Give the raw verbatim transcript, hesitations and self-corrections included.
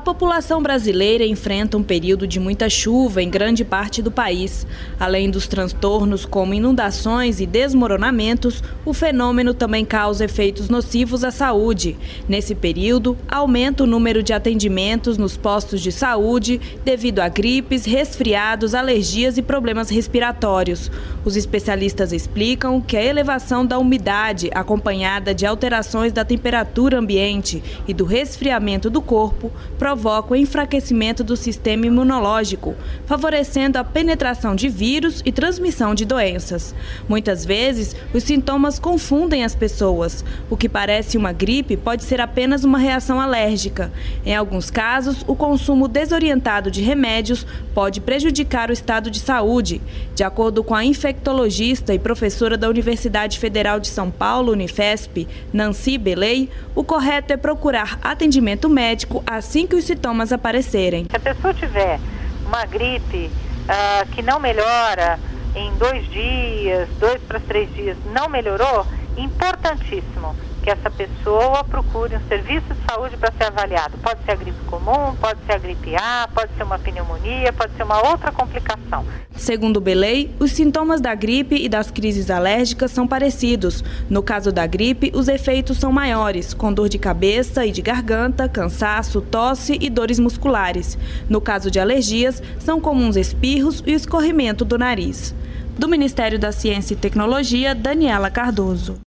população brasileira enfrenta um período de muita chuva em grande parte do país. Além dos transtornos como inundações e desmoronamentos, o fenômeno também causa efeitos nocivos à saúde. Nesse período, aumenta o número de atendimentos nos postos de saúde devido a gripes, resfriados, alergias e problemas respiratórios. Os especialistas explicam que a elevação da umidade, acompanhada de alterações da temperatura ambiente e do resfriamento do corpo, provoca o enfraquecimento do sistema imunológico, favorecendo a penetração de vírus e transmissão de doenças. Muitas vezes, os sintomas confundem as pessoas. O que parece uma gripe pode ser apenas uma reação alérgica. Em alguns casos, o consumo desorientado de remédios pode prejudicar o estado de saúde. De acordo com a infectologista e professora da Universidade Federal de São Paulo, Unifesp, Nancy Beley, o correto é procurar atendimento médico assim que os sintomas aparecerem. Se a pessoa tiver uma gripe uh, que não melhora em dois dias, dois para três dias, não melhorou, importantíssimo que essa pessoa procure um serviço de saúde para ser avaliado. Pode ser a gripe comum, pode ser a gripe A, pode ser uma pneumonia, pode ser uma outra complicação. Segundo Beley, os sintomas da gripe e das crises alérgicas são parecidos. No caso da gripe, os efeitos são maiores, com dor de cabeça e de garganta, cansaço, tosse e dores musculares. No caso de alergias, são comuns espirros e o escorrimento do nariz. Do Ministério da Ciência e Tecnologia, Daniela Cardoso.